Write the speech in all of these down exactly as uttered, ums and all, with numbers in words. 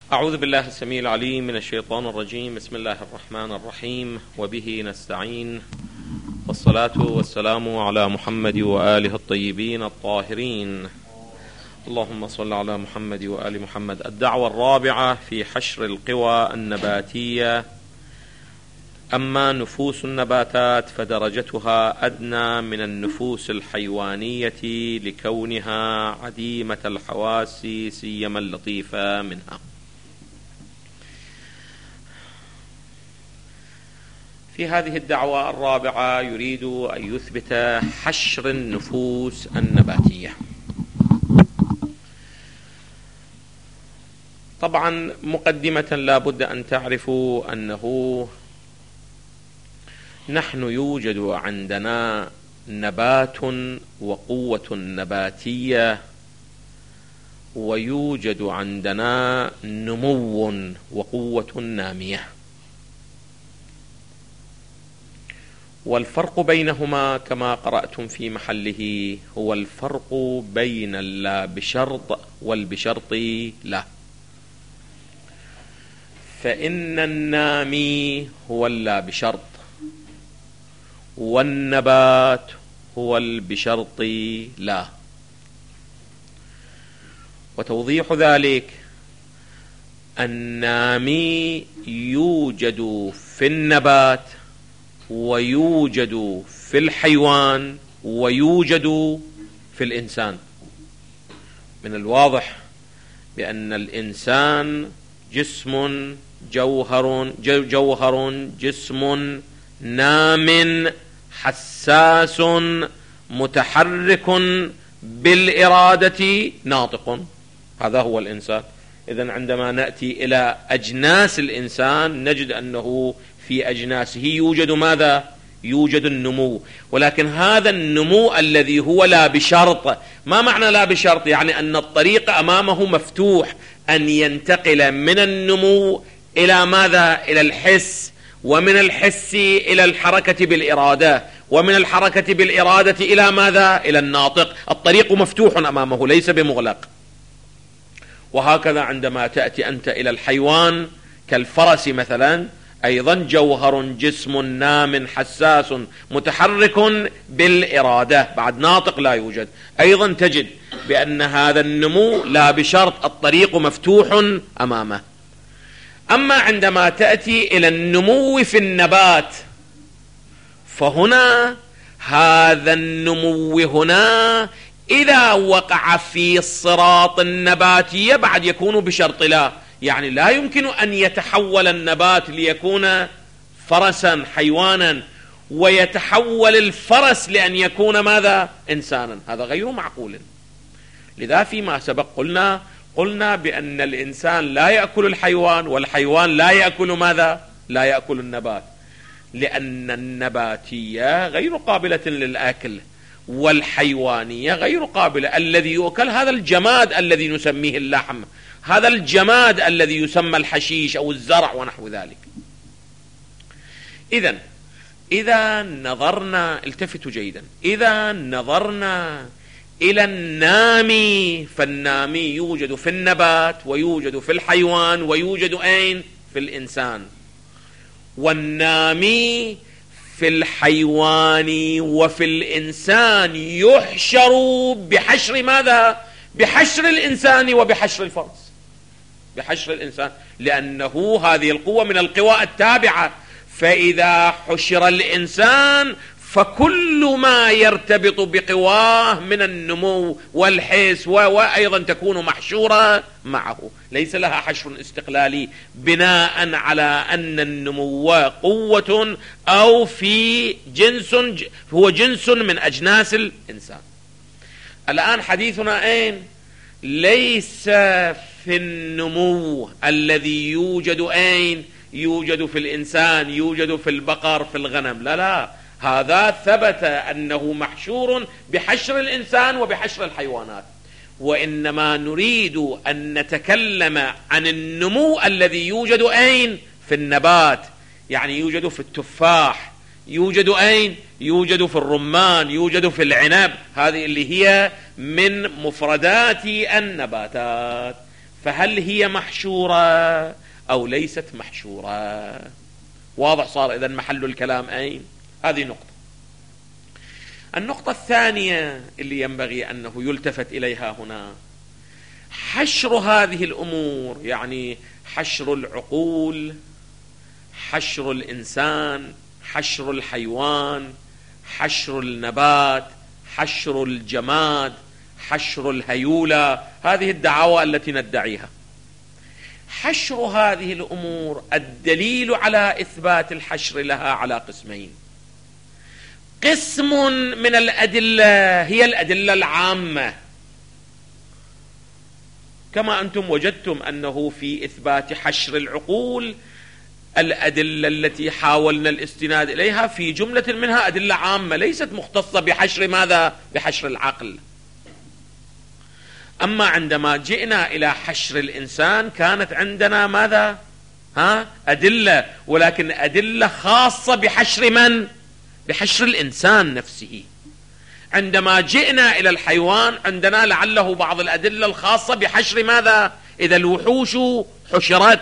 أعوذ بالله السميع العليم من الشيطان الرجيم. بسم الله الرحمن الرحيم، وبه نستعين، والصلاة والسلام على محمد وآله الطيبين الطاهرين. اللهم صل على محمد وآل محمد. الدعوة الرابعة في حشر القوى النباتية. أما نفوس النباتات فدرجتها أدنى من النفوس الحيوانية لكونها عديمة الحواس سيما اللطيفة منها. في هذه الدعوة الرابعة يريد أن يثبت حشر النفوس النباتية. طبعا مقدمة لا بد أن تعرفوا أنه نحن يوجد عندنا نبات وقوة نباتية، ويوجد عندنا نمو وقوة نامية، والفرق بينهما كما قرأتم في محله هو الفرق بين اللا بشرط والبشرط لا. فإن النامي هو اللا بشرط، والنبات هو البشرط لا. وتوضيح ذلك: النامي يوجد في النبات ويوجد في الحيوان ويوجد في الإنسان. من الواضح بأن الإنسان جسم جوهر جوهر جسم نام حساس متحرك بالإرادة ناطق. هذا هو الإنسان. إذن عندما نأتي إلى أجناس الإنسان نجد أنه في أجناسه يوجد ماذا؟ يوجد النمو، ولكن هذا النمو الذي هو لا بشرط. ما معنى لا بشرط؟ يعني أن الطريق أمامه مفتوح أن ينتقل من النمو إلى ماذا؟ إلى الحس، ومن الحس إلى الحركة بالإرادة، ومن الحركة بالإرادة إلى ماذا؟ إلى الناطق. الطريق مفتوح أمامه ليس بمغلق. وهكذا عندما تأتي أنت إلى الحيوان كالفرس مثلا، أيضا جوهر جسم نام حساس متحرك بالإرادة، بعد ناطق لا يوجد. أيضا تجد بأن هذا النمو لا بشرط، الطريق مفتوح أمامه. أما عندما تأتي إلى النمو في النبات فهنا هذا النمو هنا إذا وقع في الصراط النباتي بعد يكون بشرط لا. يعني لا يمكن أن يتحول النبات ليكون فرسا حيوانا ويتحول الفرس لأن يكون ماذا؟ إنسانا. هذا غير معقول. لذا فيما سبق قلنا قلنا بأن الإنسان لا يأكل الحيوان، والحيوان لا يأكل ماذا؟ لا يأكل النبات، لأن النباتية غير قابلة للأكل والحيوانية غير قابلة. الذي يؤكل هذا الجماد الذي نسميه اللحم، هذا الجماد الذي يسمى الحشيش أو الزرع ونحو ذلك. إذن إذا نظرنا، التفتوا جيدا، إذا نظرنا إلى النامي فالنامي يوجد في النبات ويوجد في الحيوان ويوجد أين؟ في الإنسان. والنامي في الحيوان وفي الإنسان يحشر بحشر ماذا؟ بحشر الإنسان وبحشر الفرس. بحشر الإنسان، لأنه هذه القوة من القوى التابعة. فإذا حشر الإنسان فكل ما يرتبط بقواه من النمو والحس وأيضا تكون محشورة معه، ليس لها حشر استقلالي بناء على أن النمو قوة أو في جنس هو جنس من أجناس الإنسان. الآن حديثنا أين؟ ليس في النمو الذي يوجد أين؟ يوجد في الإنسان، يوجد في البقر، في الغنم. لا لا، هذا ثبت أنه محشور بحشر الإنسان وبحشر الحيوانات. وإنما نريد أن نتكلم عن النمو الذي يوجد أين؟ في النبات. يعني يوجد في التفاح، يوجد أين؟ يوجد في الرمان، يوجد في العنب. هذه اللي هي من مفردات النباتات. فهل هي محشورة أو ليست محشورة؟ واضح صار إذن محل الكلام أين؟ هذه نقطة. النقطة الثانية اللي ينبغي أنه يلتفت إليها هنا حشر هذه الأمور، يعني حشر العقول، حشر الإنسان، حشر الحيوان، حشر النبات، حشر الجماد، حشر الهيولة، هذه الدعاوى التي ندعيها. حشر هذه الأمور الدليل على إثبات الحشر لها على قسمين. قسم من الأدلة هي الأدلة العامة، كما أنتم وجدتم أنه في إثبات حشر العقول الأدلة التي حاولنا الاستناد إليها في جملة منها أدلة عامة ليست مختصة بحشر ماذا؟ بحشر العقل. أما عندما جئنا إلى حشر الإنسان كانت عندنا ماذا؟ ها؟ أدلة، ولكن أدلة خاصة بحشر من؟ بحشر الإنسان نفسه. عندما جئنا إلى الحيوان عندنا لعله بعض الأدلة الخاصة بحشر ماذا؟ إذا الوحوش حشرت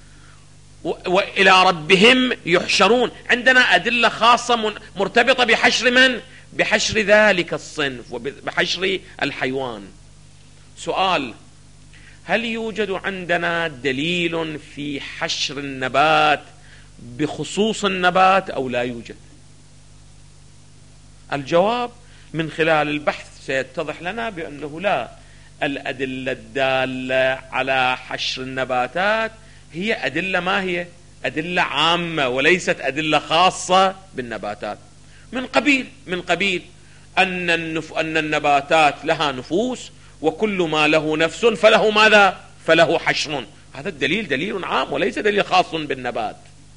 وإلى ربهم يحشرون، عندنا أدلة خاصة مرتبطة بحشر من؟ بحشر ذلك الصنف وبحشر الحيوان. سؤال: هل يوجد عندنا دليل في حشر النبات بخصوص النبات أو لا يوجد؟ الجواب من خلال البحث سيتضح لنا بأنه لا. الأدلة الدالة على حشر النباتات هي أدلة ما هي؟ أدلة عامة وليست أدلة خاصة بالنباتات، من قبيل من قبيل أن النف... أن النباتات لها نفوس وكل ما له نفس فله ماذا؟ فله حشر. هذا الدليل دليل عام وليس دليل خاص بالنبات.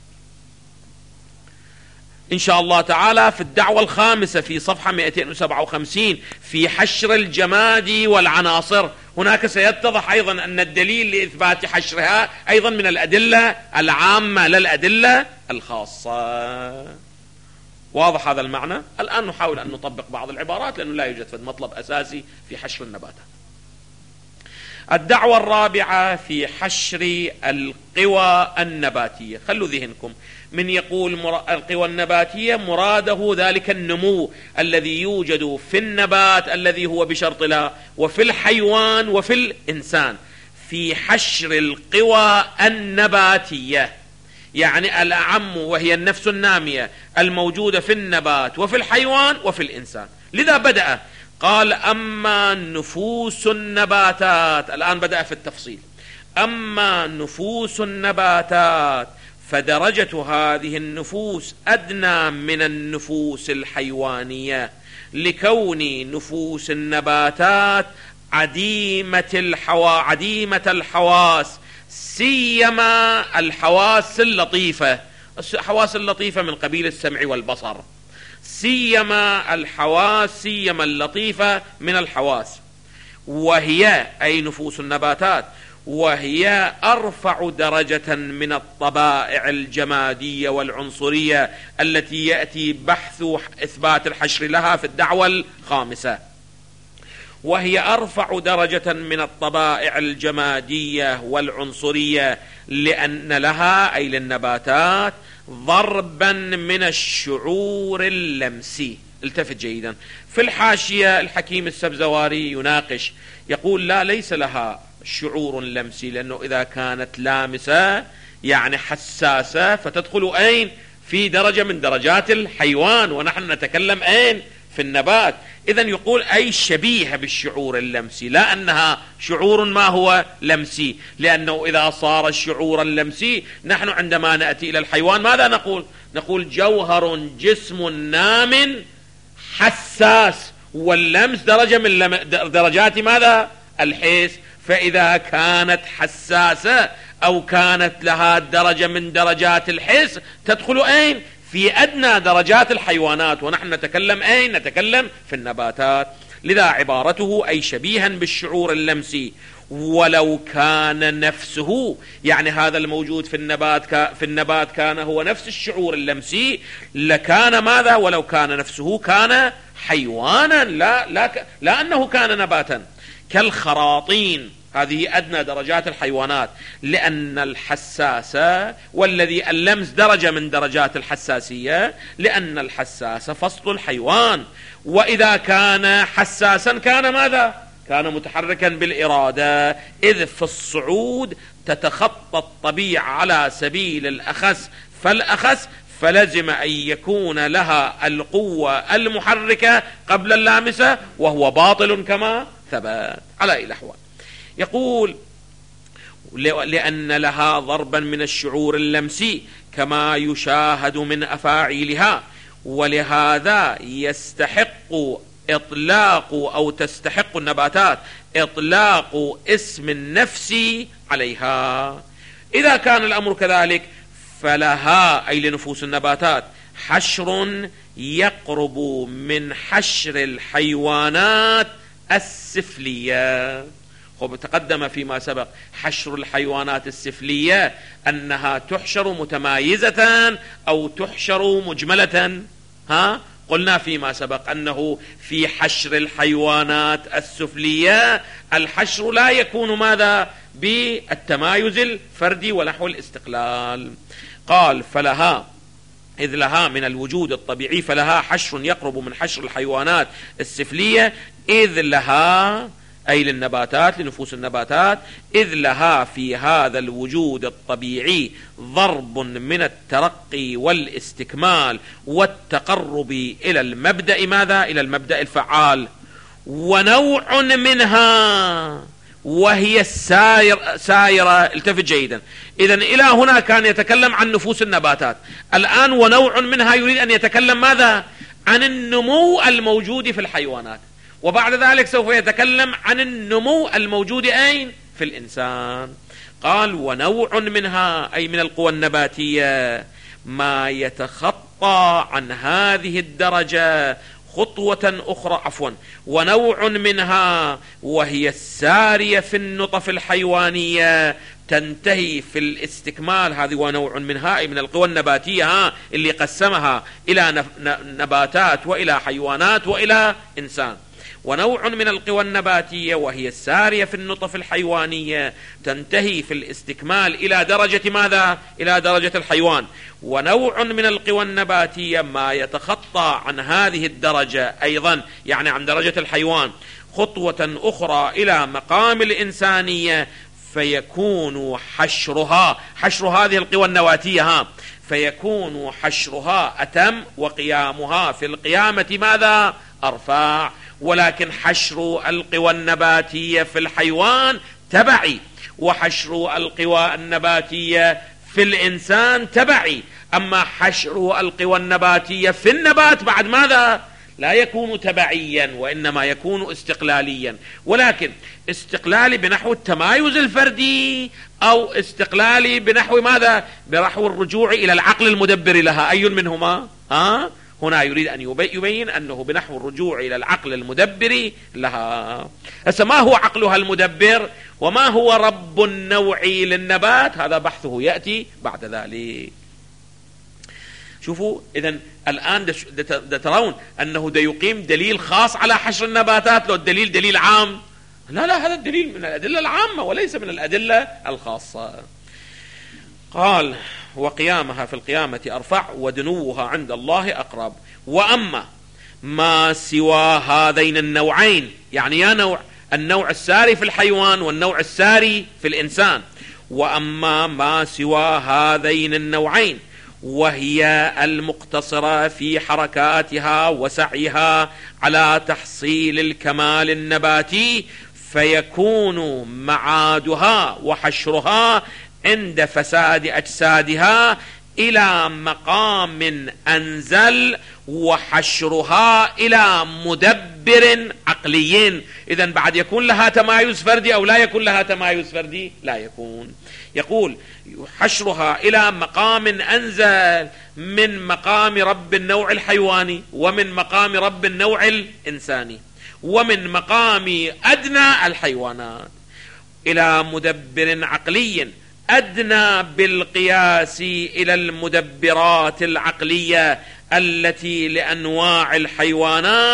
إن شاء الله تعالى في الدعوة الخامسة في صفحة مئتين وسبعة وخمسين في حشر الجماد والعناصر هناك سيتضح أيضا أن الدليل لإثبات حشرها أيضا من الأدلة العامة لا الأدلة الخاصة. واضح هذا المعنى؟ الآن نحاول أن نطبق بعض العبارات لأنه لا يوجد مطلب أساسي في حشر النباتات. الدعوة الرابعة في حشر القوى النباتية. خلوا ذهنكم، من يقول القوى النباتية مراده ذلك النمو الذي يوجد في النبات الذي هو بشرط لا، وفي الحيوان وفي الإنسان. في حشر القوى النباتية يعني الأعم وهي النفس النامية الموجودة في النبات وفي الحيوان وفي الإنسان. لذا بدأ قال: أما نفوس النباتات. الآن بدأ في التفصيل. أما نفوس النباتات فدرجة هذه النفوس أدنى من النفوس الحيوانية، لكون نفوس النباتات عديمة الحوا عديمة الحواس، سيما الحواس اللطيفة. الحواس اللطيفة من قبيل السمع والبصر، سيما الحواس سيما اللطيفة من الحواس، وهي أي نفوس النباتات وهي أرفع درجة من الطبائع الجمادية والعنصرية التي يأتي بحث إثبات الحشر لها في الدعوة الخامسة. وهي أرفع درجة من الطبائع الجمادية والعنصرية لأن لها أي للنباتات ضربا من الشعور اللمسي. التفت جيدا، في الحاشية الحكيم السبزواري يناقش يقول: لا، ليس لها شعور لمسي، لأنه إذا كانت لامسة يعني حساسة فتدخل أين؟ في درجة من درجات الحيوان، ونحن نتكلم أين؟ في النبات. إذن يقول أي شبيهة بالشعور اللمسي، لا أنها شعور ما هو لمسي، لأنه إذا صار الشعور اللمسي نحن عندما نأتي إلى الحيوان ماذا نقول؟ نقول جوهر جسم نام حساس، واللمس درجة من درجات ماذا؟ الحس. فإذا كانت حساسة أو كانت لها درجة من درجات الحس تدخل أين؟ في أدنى درجات الحيوانات، ونحن نتكلم أين؟ نتكلم في النباتات. لذا عبارته أي شبيها بالشعور اللمسي، ولو كان نفسه يعني هذا الموجود في النبات في النبات كان هو نفس الشعور اللمسي لكان ماذا؟ ولو كان نفسه كان حيوانا، لا لا لا أنه كان نباتا. كالخراطين، هذه أدنى درجات الحيوانات، لأن الحساسة والذي اللمس درجة من درجات الحساسية، لأن الحساسة فصل الحيوان، وإذا كان حساسا كان ماذا؟ كان متحركا بالإرادة، إذ في الصعود تتخطى الطبيعة على سبيل الأخس فالأخس، فلزم أن يكون لها القوة المحركة قبل اللامسة، وهو باطل كما ثبت على أي الأحوال. يقول لأن لها ضربا من الشعور اللمسي كما يشاهد من أفاعيلها، ولهذا يستحق إطلاق أو تستحق النباتات إطلاق اسم النفس عليها. إذا كان الأمر كذلك فلها، أي لنفوس النباتات، حشر يقرب من حشر الحيوانات السفلية. خب تقدم فيما سبق حشر الحيوانات السفلية أنها تحشر متمايزة أو تحشر مجملة. ها قلنا فيما سبق أنه في حشر الحيوانات السفلية الحشر لا يكون ماذا؟ بالتمايز الفردي ونحو الاستقلال. قال فلها، إذ لها من الوجود الطبيعي، فلها حشر يقرب من حشر الحيوانات السفلية، إذ لها أي للنباتات، لنفوس النباتات، إذ لها في هذا الوجود الطبيعي ضرب من الترقي والاستكمال والتقرب إلى المبدأ ماذا؟ إلى المبدأ الفعال، ونوع منها وهي السائرة سائرة. التفت جيدا، إذن إلى هنا كان يتكلم عن نفوس النباتات، الآن ونوع منها يريد أن يتكلم ماذا؟ عن النمو الموجود في الحيوانات، وبعد ذلك سوف يتكلم عن النمو الموجود أين؟ في الإنسان. قال ونوع منها أي من القوى النباتية ما يتخطى عن هذه الدرجة خطوة أخرى، عفوا ونوع منها وهي السارية في النطف الحيوانية تنتهي في الاستكمال. هذه ونوع منها أي من القوى النباتية ها اللي قسمها إلى نباتات وإلى حيوانات وإلى إنسان. ونوع من القوى النباتية وهي السارية في النطف الحيوانية تنتهي في الاستكمال إلى درجة ماذا؟ إلى درجة الحيوان. ونوع من القوى النباتية ما يتخطى عن هذه الدرجة أيضا، يعني عن درجة الحيوان، خطوة أخرى إلى مقام الإنسانية، فيكون حشرها، حشر هذه القوى النباتية ها فيكون حشرها أتم، وقيامها في القيامة ماذا؟ أرفع. ولكن حشر القوى النباتية في الحيوان تبعي، وحشر القوى النباتية في الإنسان تبعي. أما حشر القوى النباتية في النبات بعد ماذا؟ لا يكون تبعيا، وإنما يكون استقلاليا، ولكن استقلالي بنحو التمايز الفردي، أو استقلالي بنحو ماذا؟ بنحو الرجوع إلى العقل المدبر لها. أي منهما؟ ها؟ هنا يريد أن يبين أنه بنحو الرجوع إلى العقل المدبر لها. هسه ما هو عقلها المدبر وما هو رب النوع للنبات؟ هذا بحثه يأتي بعد ذلك. شوفوا إذن الآن ترون أنه دا يقيم دليل خاص على حشر النباتات، لو الدليل دليل عام. لا لا، هذا الدليل من الأدلة العامة وليس من الأدلة الخاصة. قال وقيامها في القيامة أرفع ودنوها عند الله أقرب. وأما ما سوى هذين النوعين، يعني يا نوع النوع الساري في الحيوان والنوع الساري في الإنسان، وأما ما سوى هذين النوعين وهي المقتصرة في حركاتها وسعيها على تحصيل الكمال النباتي، فيكون معادها وحشرها عند فساد أجسادها إلى مقام أنزل، وحشرها إلى مدبر عقلي. إذن بعد يكون لها تمايز فردي أو لا يكون لها تمايز فردي؟ لا يكون. يقول حشرها إلى مقام أنزل من مقام رب النوع الحيواني، ومن مقام رب النوع الإنساني، ومن مقام أدنى الحيوانات، إلى مدبر عقلي أدنى بالقياس إلى المدبرات العقلية التي لأنواع الحيوانات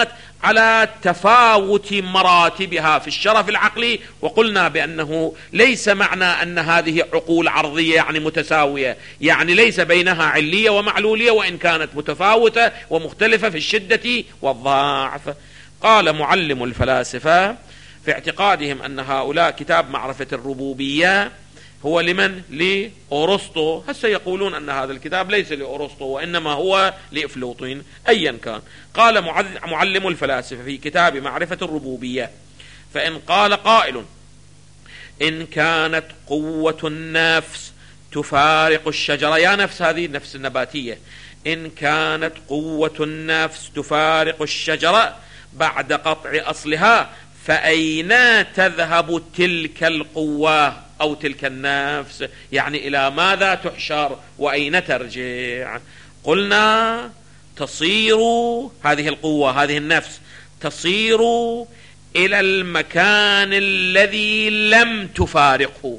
على تفاوت مراتبها في الشرف العقلي، وقلنا بأنه ليس معنى أن هذه عقول عرضية يعني متساوية، يعني ليس بينها علية ومعلولية، وإن كانت متفاوتة ومختلفة في الشدة والضعف. قال معلم الفلاسفة في اعتقادهم أن هؤلاء كتاب معرفة الربوبية هو لمن؟ لأرسطو. هسه يقولون أن هذا الكتاب ليس لأرسطو وإنما هو لأفلاطون، أيا كان. قال معلم الفلاسفة في كتاب معرفة الربوبية: فإن قال قائل إن كانت قوة النفس تفارق الشجرة، يا نفس هذه النفس النباتية، إن كانت قوة النفس تفارق الشجرة بعد قطع أصلها، فأين تذهب تلك القوة أو تلك النفس؟ يعني إلى ماذا تحشر وأين ترجع؟ قلنا تصير هذه القوة، هذه النفس تصير إلى المكان الذي لم تفارقه.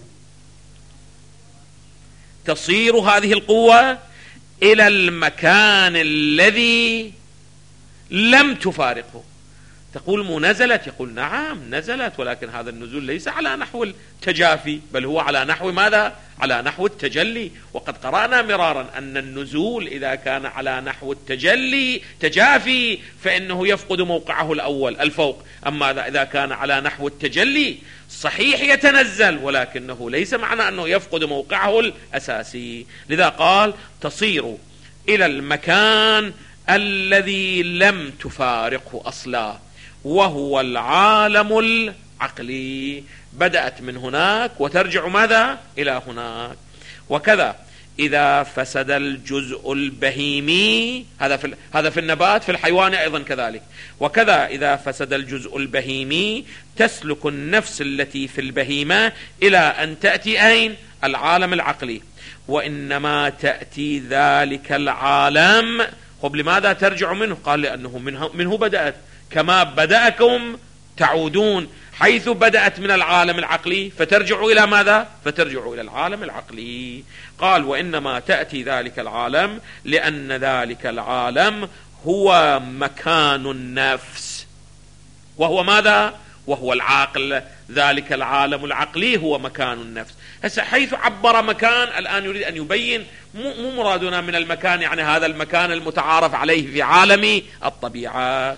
تصير هذه القوة إلى المكان الذي لم تفارقه. تقول مو نزلت؟ يقول نعم نزلت، ولكن هذا النزول ليس على نحو التجافي، بل هو على نحو ماذا؟ على نحو التجلي. وقد قرأنا مرارا أن النزول إذا كان على نحو التجلي تجافي فإنه يفقد موقعه الأول الفوق، أما إذا كان على نحو التجلي صحيح يتنزل، ولكنه ليس معنى أنه يفقد موقعه الأساسي. لذا قال تصير إلى المكان الذي لم تفارقه أصلا، وهو العالم العقلي. بدأت من هناك وترجع ماذا؟ إلى هناك. وكذا إذا فسد الجزء البهيمي، هذا في هذا في النبات، في الحيوان أيضا كذلك. وكذا إذا فسد الجزء البهيمي تسلك النفس التي في البهيمة إلى أن تأتي أين؟ العالم العقلي. وإنما تأتي ذلك العالم، طب لماذا ترجع منه؟ قال لأنه منه, منه بدأت، كما بدأكم تعودون، حيث بدأت من العالم العقلي فترجع إلى ماذا؟ فترجع إلى العالم العقلي. قال وإنما تأتي ذلك العالم لأن ذلك العالم هو مكان النفس، وهو ماذا؟ وهو العقل. ذلك العالم العقلي هو مكان النفس. هسه حيث عبر مكان، الآن يريد أن يبين مو مرادنا من المكان يعني هذا المكان المتعارف عليه في عالم الطبيعة.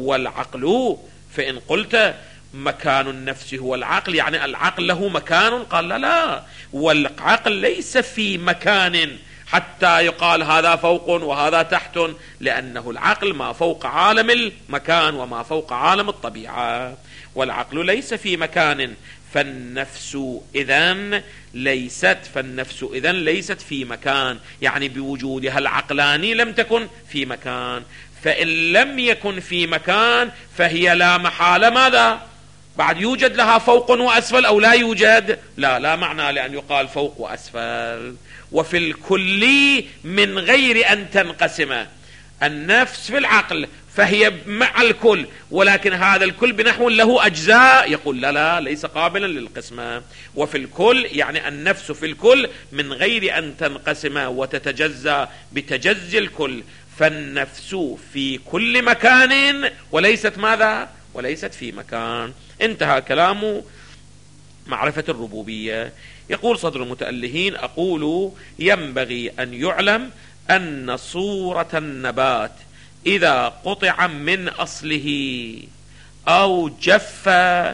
والعقل، فإن قلت مكان النفس هو العقل يعني العقل له مكان، قال لا لا، والعقل ليس في مكان حتى يقال هذا فوق وهذا تحت، لأنه العقل ما فوق عالم المكان وما فوق عالم الطبيعة. والعقل ليس في مكان، فالنفس إذن ليست فالنفس إذن ليست في مكان، يعني بوجودها العقلاني لم تكن في مكان. فإن لم يكن في مكان فهي لا محالة ماذا؟ بعد يوجد لها فوق وأسفل أو لا يوجد؟ لا لا معنى لأن يقال فوق وأسفل. وفي الكل من غير أن تنقسم النفس في العقل، فهي مع الكل، ولكن هذا الكل بنحو له أجزاء، يقول لا لا ليس قابلا للقسمة. وفي الكل يعني النفس في الكل من غير أن تنقسم وتتجزى بتجزي الكل، فالنفس في كل مكان وليست ماذا؟ وليست في مكان. انتهى كلام معرفة الربوبية. يقول صدر المتألهين: أقول ينبغي أن يعلم أن صورة النبات إذا قطع من أصله أو جف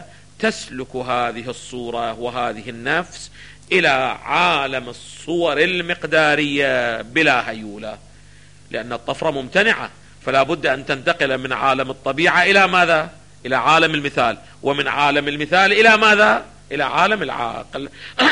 تسلك هذه الصورة وهذه النفس إلى عالم الصور المقدارية بلا هيولة، لأن الطفرة ممتنعة، فلا بد أن تنتقل من عالم الطبيعة إلى ماذا؟ إلى عالم المثال، ومن عالم المثال إلى ماذا؟ إلى عالم العقل.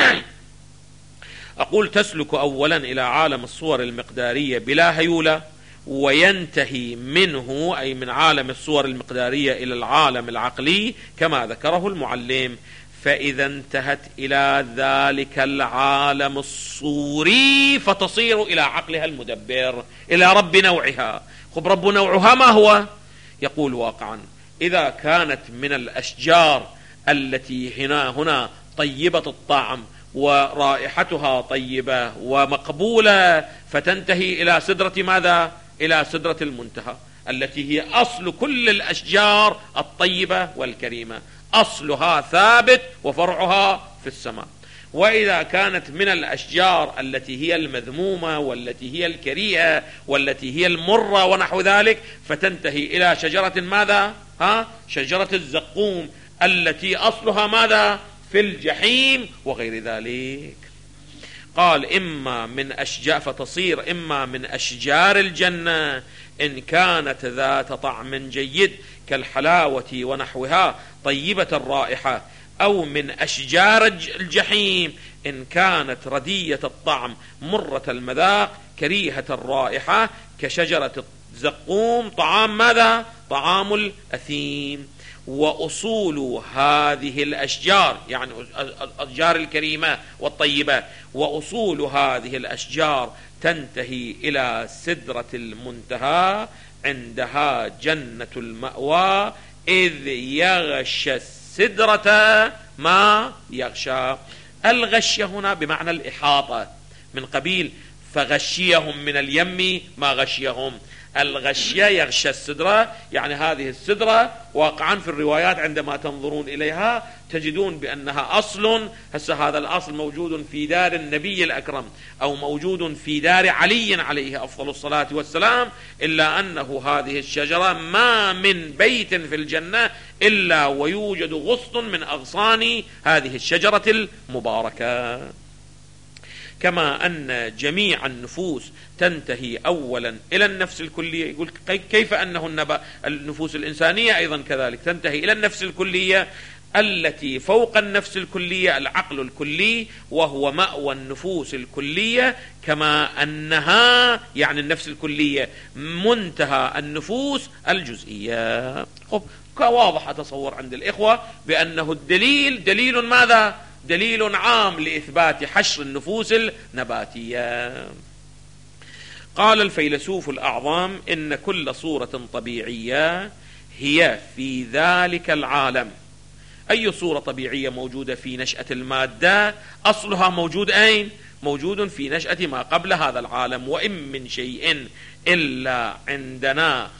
أقول تسلك أولا إلى عالم الصور المقدارية بلا هيولة، وينتهي منه أي من عالم الصور المقدارية إلى العالم العقلي كما ذكره المعلم. فإذا انتهت إلى ذلك العالم الصوري فتصير إلى عقلها المدبر، إلى رب نوعها. خب رب نوعها ما هو؟ يقول واقعا إذا كانت من الأشجار التي هنا هنا طيبة الطعم ورائحتها طيبة ومقبولة فتنتهي إلى سدرة ماذا؟ إلى سدرة المنتهى. التي هي أصل كل الأشجار الطيبة والكريمة، أصلها ثابت وفرعها في السماء. وإذا كانت من الأشجار التي هي المذمومة والتي هي الكريهة والتي هي المرة ونحو ذلك، فتنتهي إلى شجرة ماذا؟ ها؟ شجرة الزقوم التي أصلها ماذا؟ في الجحيم وغير ذلك. قال إما من أشجار، فتصير إما من أشجار الجنة إن كانت ذات طعم جيد كالحلاوة ونحوها طيبة الرائحة، أو من أشجار الجحيم إن كانت ردية الطعم مرة المذاق كريهة الرائحة كشجرة الزقوم طعام ماذا؟ طعام الأثيم. وأصول هذه الأشجار يعني الأشجار الكريمة والطيبة، وأصول هذه الأشجار تنتهي إلى سدرة المنتهى عندها جنة المأوى، إذ يغشى السدرة ما يغشى. الغشية هنا بمعنى الإحاطة، من قبيل فغشيهم من اليم ما غشيهم. الغشية يغشى السدرة، يعني هذه السدرة واقعا في الروايات عندما تنظرون إليها تجدون بأنها أصل، هسه هذا الأصل موجود في دار النبي الأكرم أو موجود في دار علي عليه أفضل الصلاة والسلام، إلا أنه هذه الشجرة ما من بيت في الجنة إلا ويوجد غصن من أغصان هذه الشجرة المباركة. كما أن جميع النفوس تنتهي أولا إلى النفس الكلية، يقول كيف أنه النفوس الإنسانية أيضا كذلك تنتهي إلى النفس الكلية التي فوق النفس الكلية العقل الكلي، وهو مأوى النفوس الكلية، كما أنها يعني النفس الكلية منتهى النفوس الجزئية. خب واضح أتصور عند الإخوة بأنه الدليل دليل ماذا؟ دليل عام لإثبات حشر النفوس النباتية. قال الفيلسوف الأعظم إن كل صورة طبيعية هي في ذلك العالم. أي صورة طبيعية موجودة في نشأة المادة أصلها موجود أين؟ موجود في نشأة ما قبل هذا العالم. وإن من شيء إلا عندنا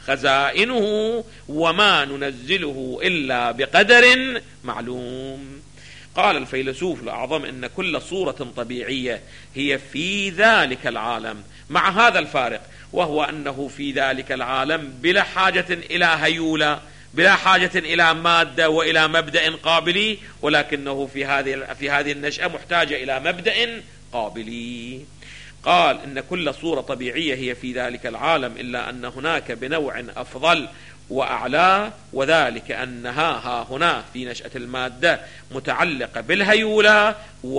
خزائنه وما ننزله إلا بقدر معلوم. قال الفيلسوف الأعظم إن كل صورة طبيعية هي في ذلك العالم، مع هذا الفارق، وهو أنه في ذلك العالم بلا حاجة إلى هيولة، بلا حاجة إلى مادة وإلى مبدأ قابلي، ولكنه في هذه في هذه النشأة محتاجة إلى مبدأ قابلي. قال إن كل صورة طبيعية هي في ذلك العالم، إلا أن هناك بنوع أفضل وأعلى، وذلك أنها ها هنا في نشأة المادة متعلقة بالهيولة،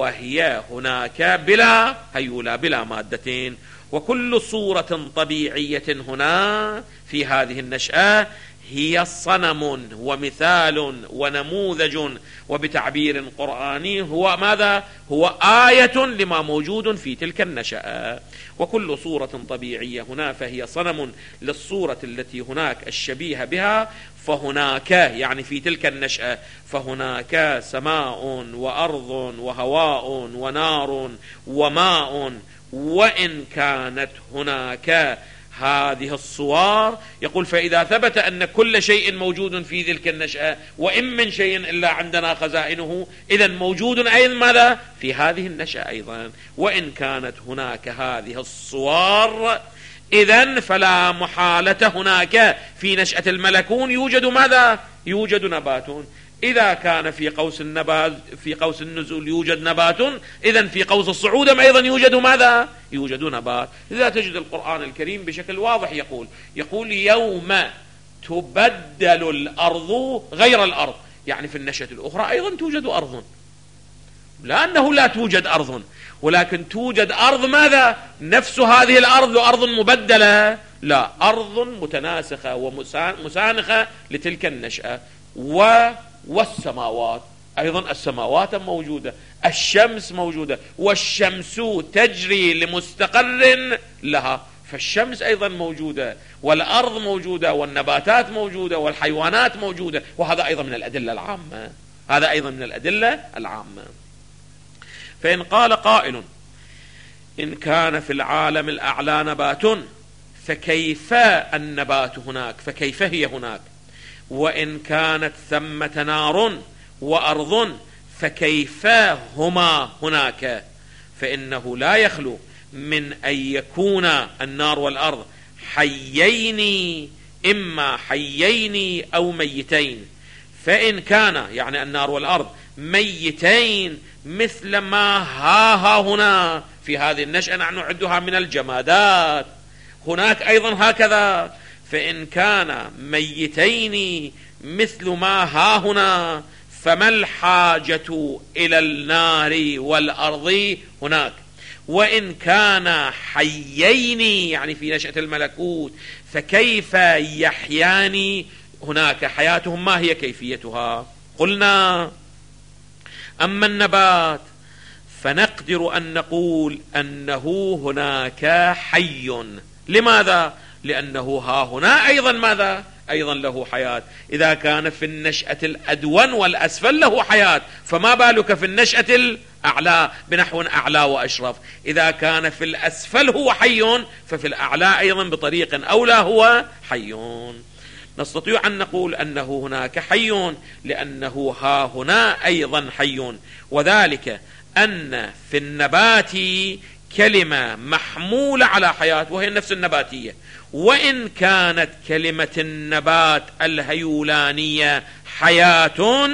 وهي هناك بلا هيولة بلا مادتين. وكل صورة طبيعية هنا في هذه النشأة هي صنم ومثال ونموذج، وبتعبير قرآني هو ماذا؟ هو آية لما موجود في تلك النشأة. وكل صورة طبيعية هنا فهي صنم للصورة التي هناك الشبيهة بها، فهناك يعني في تلك النشأة فهناك سماء وأرض وهواء ونار وماء. وإن كانت هناك هذه الصور، يقول فإذا ثبت أن كل شيء موجود في تلك النشأة وإن من شيء إلا عندنا خزائنه، إذن موجود أيضا ماذا؟ في هذه النشأة أيضا. وإن كانت هناك هذه الصور إذن فلا محالة هناك في نشأة الملكون يوجد ماذا؟ يوجد نبات. إذا كان في قوس النبات في قوس النزول يوجد نبات، إذن في قوس الصعود أيضا يوجد ماذا؟ يوجد نبات. إذا تجد القرآن الكريم بشكل واضح يقول يقول يوم تبدل الأرض غير الأرض، يعني في النشأة الأخرى أيضا توجد أرض، لأنه لا توجد أرض، ولكن توجد أرض ماذا؟ نفس هذه الأرض أرض مبدلة؟ لا، أرض متناسخة ومسانخة لتلك النشأة. و والسماوات أيضا، السماوات موجودة، الشمس موجودة، والشمس تجري لمستقر لها، فالشمس أيضا موجودة، والأرض موجودة، والنباتات موجودة، والحيوانات موجودة. وهذا أيضا من الأدلة العامة، هذا أيضا من الأدلة العامة. فإن قال قائل إن كان في العالم الأعلى نبات فكيف النبات هناك، فكيف هي هناك؟ وإن كانت ثمة نار وأرض فكيف هما هناك؟ فإنه لا يخلو من أن يكون النار والأرض حيين، إما حيين أو ميتين. فإن كان يعني النار والأرض ميتين مثل ما ها ها هنا في هذه النشأة نحن نعدها من الجمادات، هناك أيضا هكذا. فإن كان ميتين مثل ما ها هنا فما الحاجة إلى النار والأرض هناك؟ وإن كان حيين يعني في نشأة الملكوت فكيف يحيان هناك؟ حياتهم ما هي كيفيتها؟ قلنا أما النبات فنقدر أن نقول أنه هناك حي. لماذا؟ لأنه ها هنا أيضا ماذا؟ أيضا له حياة. إذا كان في النشأة الأدون والأسفل له حياة، فما بالك في النشأة الأعلى بنحو أعلى وأشرف؟ إذا كان في الأسفل هو حي ففي الأعلى أيضا بطريق أولى هو حي. نستطيع أن نقول أنه هناك حي لأنه ها هنا أيضا حي، وذلك أن في النبات كلمة محمولة على حياة وهي النفس النباتية، وإن كانت كلمة النبات الهيولانية حياة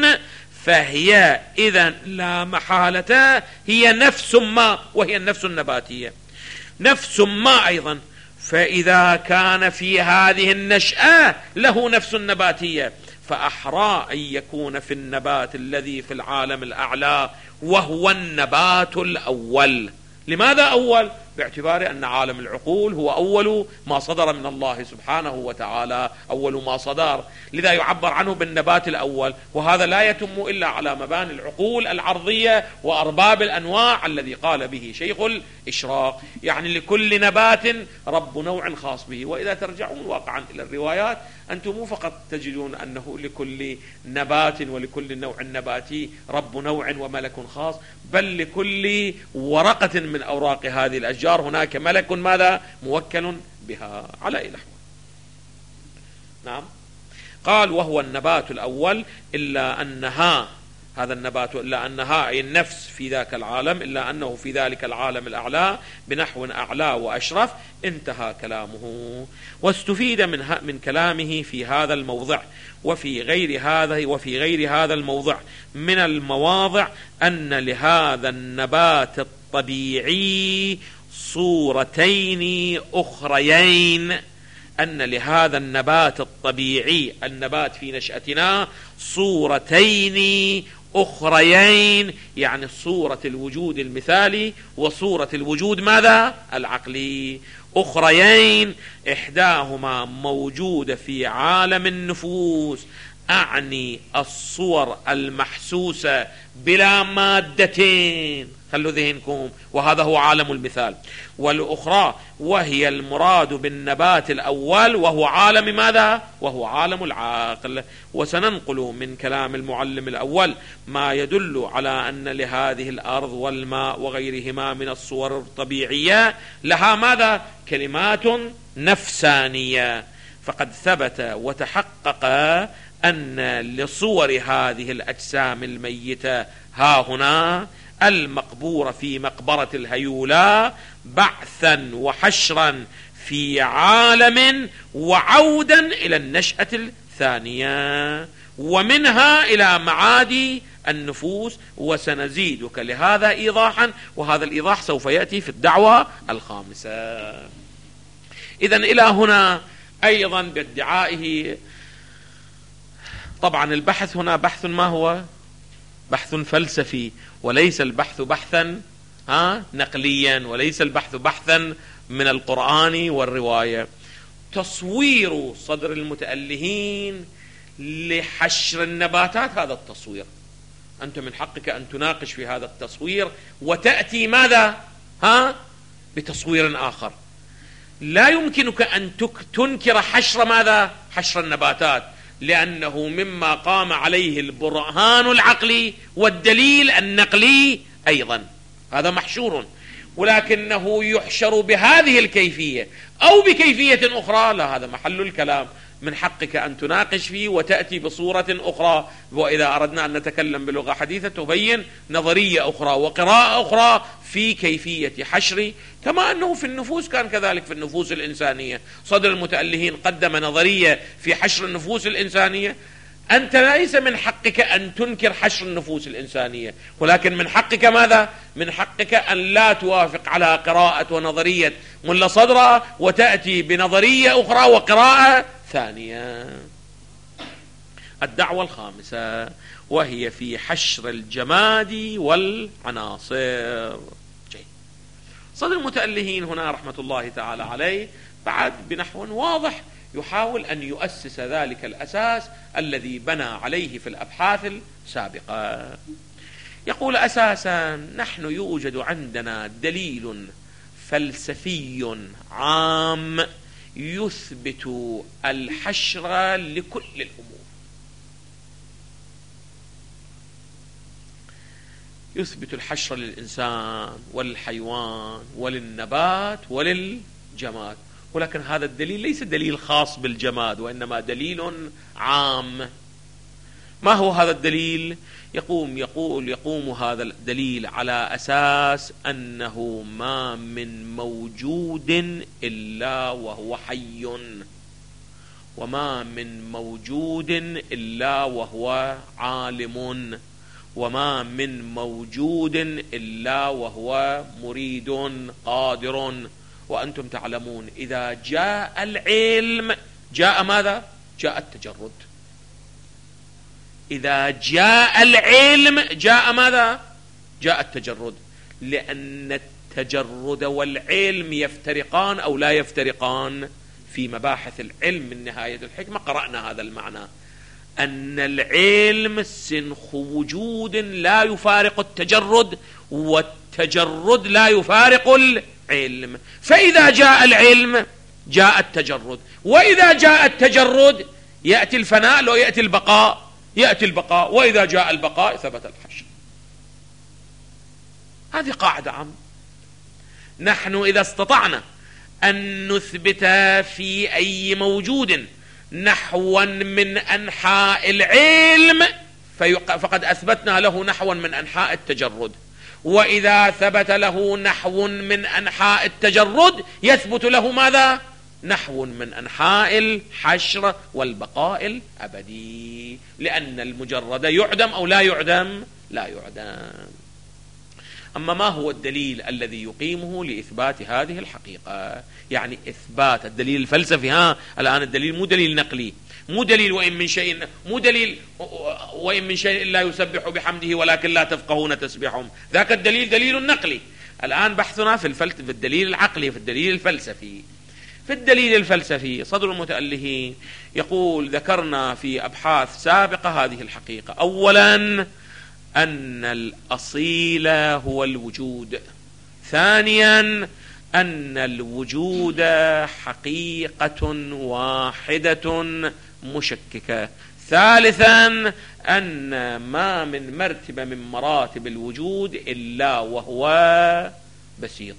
فهي إذن لا محالة هي نفس ما، وهي النفس النباتية نفس ما أيضا. فإذا كان في هذه النشأة له نفس نباتية فأحرى أن يكون في النبات الذي في العالم الأعلى وهو النبات الأول. لماذا أول؟ باعتبار أن عالم العقول هو أول ما صدر من الله سبحانه وتعالى، أول ما صدر، لذا يعبر عنه بالنبات الأول. وهذا لا يتم إلا على مباني العقول العرضية وأرباب الأنواع الذي قال به شيخ الإشراق، يعني لكل نبات رب نوع خاص به. وإذا ترجعون واقعا إلى الروايات أنتم مو فقط تجدون أنه لكل نبات ولكل نوع نباتي رب نوع وملك خاص، بل لكل ورقة من أوراق هذه الأشجار هناك ملك ماذا؟ موكل بها على أي نحو. نعم. قال وهو النبات الأول إلا أنها، هذا النبات إلا أنها أي النفس في ذاك العالم، إلا أنه في ذلك العالم الأعلى بنحو أعلى وأشرف. انتهى كلامه. واستفيد من من كلامه في هذا الموضع وفي غير هذا وفي غير هذا الموضع من المواضع أن لهذا النبات الطبيعي صورتين أخريين، أن لهذا النبات الطبيعي النبات في نشأتنا صورتين أخريين، يعني صورة الوجود المثالي وصورة الوجود ماذا؟ العقلي. أخريين إحداهما موجودة في عالم النفوس، أعني الصور المحسوسة بلا مادتين، خلوا ذهنكم، وهذا هو عالم المثال. والأخرى وهي المراد بالنبات الأول وهو عالم ماذا؟ وهو عالم العقل. وسننقل من كلام المعلم الأول ما يدل على أن لهذه الأرض والماء وغيرهما من الصور الطبيعية لها ماذا؟ كلمات نفسانية. فقد ثبت وتحقق أن لصور هذه الأجسام الميتة ها هنا المقبورة في مقبرة الهيولا بعثا وحشرا في عالم وعودا إلى النشأة الثانية، ومنها إلى معادي النفوس. وسنزيدك لهذا إيضاحا، وهذا الإيضاح سوف يأتي في الدعوة الخامسة. إذن إلى هنا أيضا بادعائه، طبعا البحث هنا بحث ما هو؟ بحث فلسفي، وليس البحث بحثا ها نقليا، وليس البحث بحثا من القرآن والرواية. تصوير صدر المتألهين لحشر النباتات، هذا التصوير أنت من حقك أن تناقش في هذا التصوير وتأتي ماذا؟ ها بتصوير آخر. لا يمكنك أن تنكر حشر ماذا؟ حشر النباتات، لأنه مما قام عليه البرهان العقلي والدليل النقلي أيضا، هذا محشور. ولكنه يحشر بهذه الكيفية أو بكيفية أخرى، لا، هذا محل الكلام، من حقك أن تناقش فيه وتأتي بصورة أخرى. وإذا أردنا أن نتكلم بلغة حديثة تبين نظرية أخرى وقراءة أخرى في كيفية حشر، كما أنه في النفوس كان كذلك. في النفوس الإنسانية صدر المتألهين قدم نظرية في حشر النفوس الإنسانية. أنت ليس من حقك أن تنكر حشر النفوس الإنسانية، ولكن من حقك ماذا؟ من حقك أن لا توافق على قراءة ونظرية ملا صدرة وتأتي بنظرية أخرى وقراءة ثانية. الدعوة الخامسة وهي في حشر الجماد والعناصر. جيد. صدر المتألهين هنا رحمة الله تعالى عليه بعد بنحو واضح يحاول أن يؤسس ذلك الأساس الذي بنى عليه في الأبحاث السابقة. يقول أساسا نحن يوجد عندنا دليل فلسفي عام يثبت الحشر لكل الأمور، يثبت الحشر للإنسان والحيوان وللنبات وللجماد، ولكن هذا الدليل ليس دليل خاص بالجماد وإنما دليل عام. ما هو هذا الدليل؟ يقوم يقول يقوم هذا الدليل على أساس أنه ما من موجود إلا وهو حي، وما من موجود إلا وهو عالم، وما من موجود إلا وهو مريد قادر. وأنتم تعلمون إذا جاء العلم جاء ماذا؟ جاء التجرد. إذا جاء العلم جاء ماذا؟ جاء التجرد، لأن التجرد والعلم يفترقان أو لا يفترقان. في مباحث العلم من نهاية الحكمة قرأنا هذا المعنى، أن العلم سنخ وجود لا يفارق التجرد، والتجرد لا يفارق العلم. فإذا جاء العلم جاء التجرد، وإذا جاء التجرد يأتي الفناء لو يأتي البقاء، يأتي البقاء، وإذا جاء البقاء ثبت الحشر. هذه قاعدة عامة. نحن إذا استطعنا أن نثبت في أي موجود نحوا من أنحاء العلم فقد أثبتنا له نحوا من أنحاء التجرد، وإذا ثبت له نحو من أنحاء التجرد يثبت له ماذا؟ نحو من أنحاء الحشر والبقاء الأبدي، لأن المجرد يعدم أو لا يعدم؟ لا يعدم. أما ما هو الدليل الذي يقيمه لإثبات هذه الحقيقة؟ يعني إثبات الدليل الفلسفي. ها الآن الدليل مو دليل نقلي، مو دليل وإن من شيء، مو دليل وإن من شيء لا يسبح بحمده ولكن لا تفقهون تسبحهم، ذاك الدليل دليل نقلي. الآن بحثنا في الفلسفة، في الدليل العقلي، في الدليل الفلسفي. في الدليل الفلسفي صدر المتألهين يقول ذكرنا في أبحاث سابقة هذه الحقيقة. أولا أن الأصيل هو الوجود. ثانيا أن الوجود حقيقة واحدة مشككة. ثالثا أن ما من مرتبة من مراتب الوجود إلا وهو بسيط.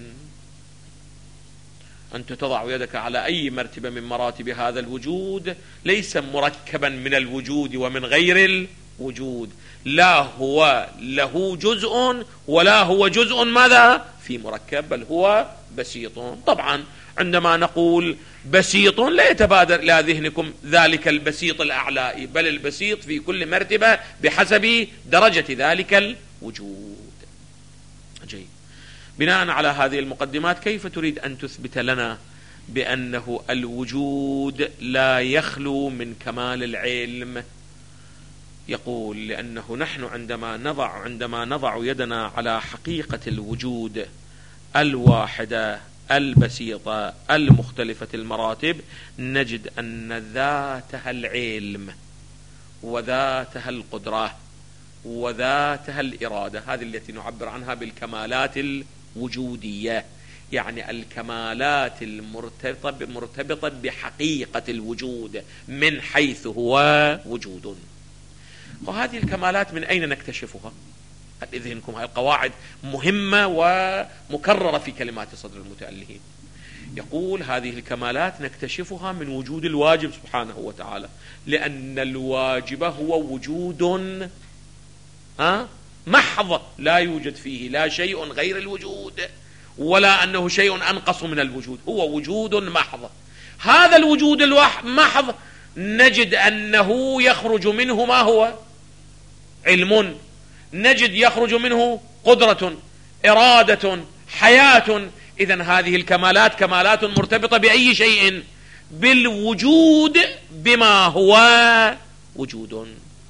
أنت تضع يدك على أي مرتبة من مراتب هذا الوجود ليس مركبا من الوجود ومن غير الوجود، لا هو له جزء ولا هو جزء ماذا في مركب، بل هو بسيط. طبعا عندما نقول بسيط لا يتبادر إلى ذهنكم ذلك البسيط الأعلى، بل البسيط في كل مرتبة بحسب درجة ذلك الوجود. جيد. بناء على هذه المقدمات كيف تريد أن تثبت لنا بأنه الوجود لا يخلو من كمال العلم؟ يقول لأنه نحن عندما نضع عندما نضع يدنا على حقيقة الوجود الواحدة البسيطة المختلفة المراتب نجد أن ذاتها العلم وذاتها القدرة وذاتها الإرادة، هذه التي نعبر عنها بالكمالات الوجودية، يعني الكمالات المرتبطة مرتبطة بحقيقة الوجود من حيث هو وجود. وهذه الكمالات من أين نكتشفها؟ إذهنكم هاي القواعد مهمة ومكررة في كلمات صدر المتألهين. يقول هذه الكمالات نكتشفها من وجود الواجب سبحانه وتعالى، لأن الواجب هو وجود ها محض لا يوجد فيه لا شيء غير الوجود ولا أنه شيء أنقص من الوجود، هو وجود محض. هذا الوجود المحض نجد أنه يخرج منه ما هو علم، نجد يخرج منه قدرة، إرادة، حياة. إذن هذه الكمالات كمالات مرتبطة بأي شيء؟ بالوجود بما هو وجود.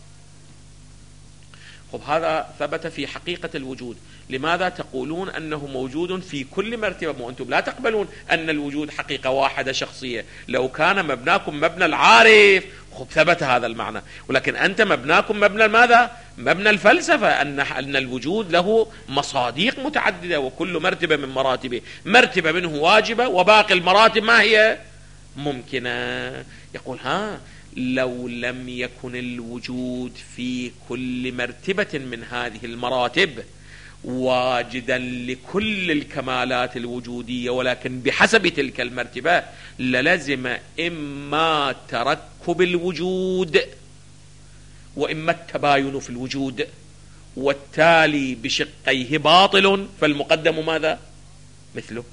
خب هذا ثبت في حقيقة الوجود. لماذا تقولون أنه موجود في كل مرتبة؟ وأنتم لا تقبلون أن الوجود حقيقة واحدة شخصية. لو كان مبناكم مبنى العارف خب ثبت هذا المعنى، ولكن أنت مبناكم مبنى ماذا؟ مبنى الفلسفة، أن أن الوجود له مصاديق متعددة، وكل مرتبة من مراتبه مرتبة منه واجبة، وباقي المراتب ما هي؟ ممكنة. يقول ها لو لم يكن الوجود في كل مرتبة من هذه المراتب واجدا لكل الكمالات الوجودية، ولكن بحسب تلك المرتبة، للزم إما تركب الوجود وإما التباين في الوجود، والتالي بشقيه باطل، فالمقدم ماذا؟ مثله.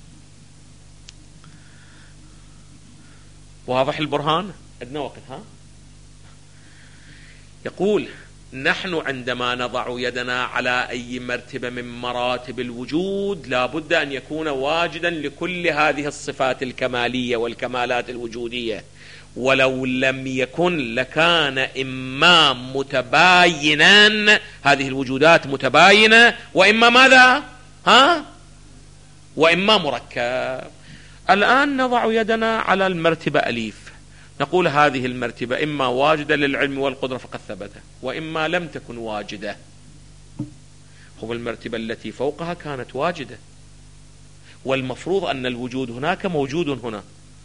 واضح البرهان؟ عندنا وقت ها؟ يقول نحن عندما نضع يدنا على أي مرتبة من مراتب الوجود لا بد أن يكون واجدا لكل هذه الصفات الكمالية والكمالات الوجودية، ولو لم يكن لكان إما متباينا، هذه الوجودات متباينة، وإما ماذا؟ ها؟ وإما مركب. الآن نضع يدنا على المرتبة أليف، نقول هذه المرتبة إما واجدة للعلم والقدرة فقد ثبت، وإما لم تكن واجدة. هو المرتبة التي فوقها كانت واجدة، والمفروض أن الوجود هناك موجود هنا.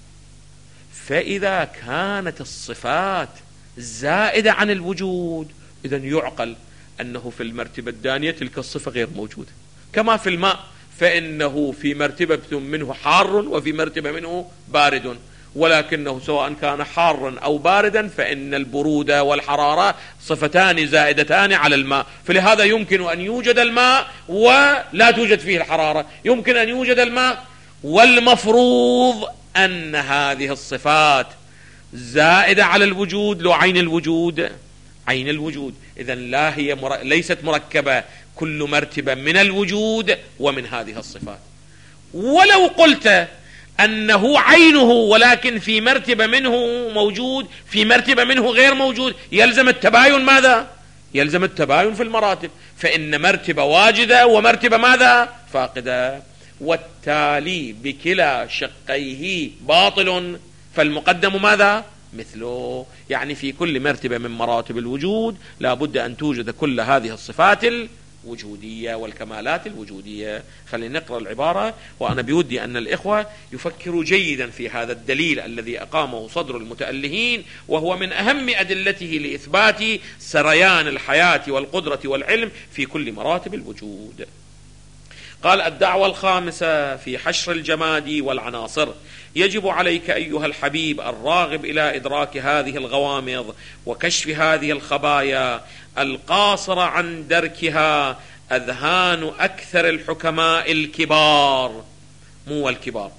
فإذا كانت الصفات زائدة عن الوجود، إذن يعقل أنه في المرتبة الثانية تلك الصفة غير موجودة. كما في الماء، فإنه في مرتبة منه حار وفي مرتبة منه بارد، ولكنه سواء كان حارا أو باردا فإن البرودة والحرارة صفتان زائدتان على الماء، فلهذا يمكن أن يوجد الماء ولا توجد فيه الحرارة، يمكن أن يوجد الماء. والمفروض أن هذه الصفات زائدة على الوجود، لو عين الوجود عين الوجود، إذن لا هي مر... ليست مركبة كل مرتبة من الوجود ومن هذه الصفات. ولو قلت أنه عينه ولكن في مرتبة منه موجود، في مرتبة منه غير موجود، يلزم التباين ماذا؟ يلزم التباين في المراتب، فإن مرتبة واجدة ومرتبة ماذا؟ فاقدة، والتالي بكلا شقيه باطل، فالمقدم ماذا؟ مثله. يعني في كل مرتبة من مراتب الوجود لا بد أن توجد كل هذه الصفات الوجودية والكمالات الوجودية. خلينا نقرأ العبارة، وأنا بودي أن الإخوة يفكروا جيدا في هذا الدليل الذي أقامه صدر المتألهين، وهو من أهم أدلته لإثبات سريان الحياة والقدرة والعلم في كل مراتب الوجود. قال الدعوة الخامسة في حشر الجماد والعناصر. يجب عليك أيها الحبيب الراغب إلى إدراك هذه الغوامض وكشف هذه الخبايا القاصرة عن دركها أذهان أكثر الحكماء الكبار، مو الكبار،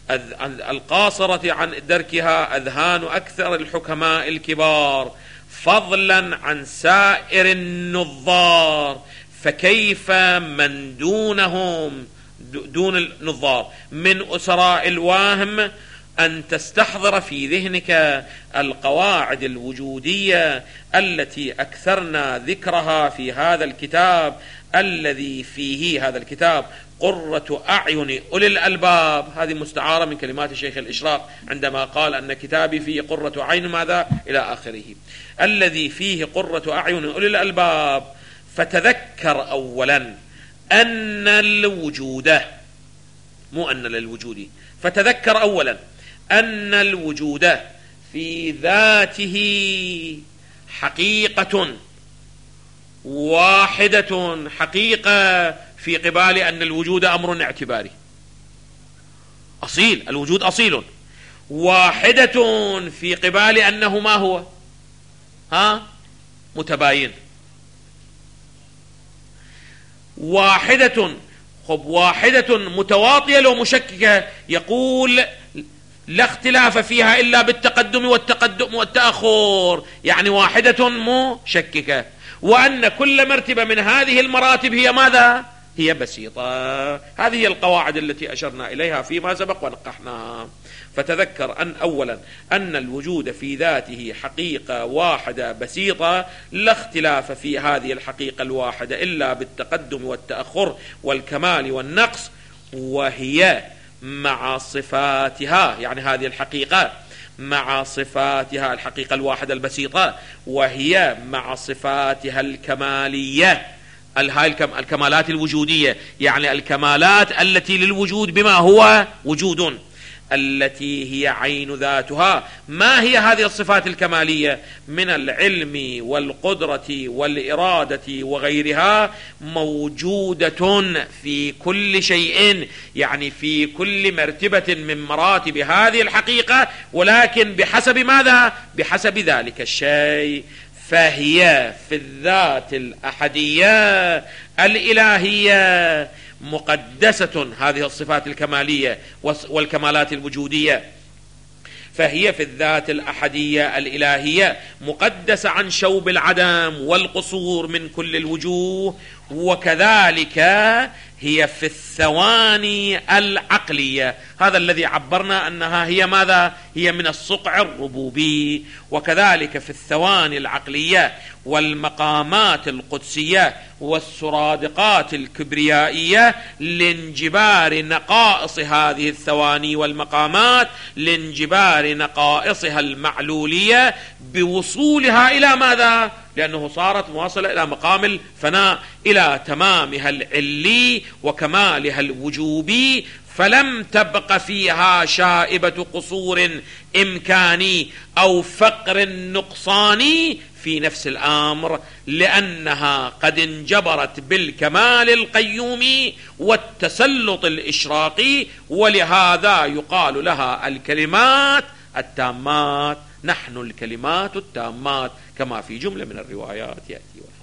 القاصرة عن دركها أذهان أكثر الحكماء الكبار، فضلا عن سائر النظار، فكيف من دونهم دون النظار من أسراء الواهم أن تستحضر في ذهنك القواعد الوجودية التي أكثرنا ذكرها في هذا الكتاب الذي فيه هذا الكتاب قرة أعين أولي الألباب. هذه مستعارة من كلمات الشيخ الإشراق عندما قال أن كتابي فيه قرة عين ماذا إلى آخره، الذي فيه قرة أعين أولي الألباب. فتذكر أولا أن الوجود، مو أن للوجود، فتذكر أولا أن الوجود في ذاته حقيقة واحدة حقيقة في قبال أن الوجود أمر اعتباري أصيل، الوجود أصيل. واحدة في قبال أنه ما هو ها متباين. واحدة خب واحدة متواطية لو مشككة، يقول لا اختلاف فيها إلا بالتقدم والتقدم والتأخر، يعني واحدة مشككة، وأن كل مرتبة من هذه المراتب هي ماذا؟ هي بسيطة. هذه هي القواعد التي أشرنا إليها فيما سبق ونقحناها. فتذكر أن أولا أن الوجود في ذاته حقيقة واحدة بسيطة، لا اختلاف في هذه الحقيقة الواحدة إلا بالتقدم والتأخر والكمال والنقص، وهي مع صفاتها، يعني هذه الحقيقة مع صفاتها الحقيقة الواحدة البسيطة، وهي مع صفاتها الكمالية، هاي الكمالات الوجودية، يعني الكمالات التي للوجود بما هو وجود، التي هي عين ذاتها. ما هي هذه الصفات الكمالية؟ من العلم والقدرة والإرادة وغيرها، موجودة في كل شيء، يعني في كل مرتبة من مراتب هذه الحقيقة، ولكن بحسب ماذا؟ بحسب ذلك الشيء. فهي في الذات الأحدية الإلهية مقدسة، هذه الصفات الكمالية والكمالات الوجودية، فهي في الذات الأحدية الإلهية مقدسة عن شوب العدم والقصور من كل الوجوه. وكذلك هي في الثواني العقلية، هذا الذي عبرنا أنها هي ماذا؟ هي من الصقع الربوبي. وكذلك في الثواني العقلية والمقامات القدسية والسرادقات الكبريائية، لانجبار نقائص هذه الثواني والمقامات، لانجبار نقائصها المعلولية بوصولها إلى ماذا؟ لأنه صارت مواصلة إلى مقام الفناء، إلى تمامها العلي وكمالها الوجوبي، فلم تبق فيها شائبة قصور إمكاني أو فقر نقصاني في نفس الأمر، لأنها قد انجبرت بالكمال القيومي والتسلط الإشراقي، ولهذا يقال لها الكلمات التامات. نحن الكلمات التامات، كما في جملة من الروايات يأتي.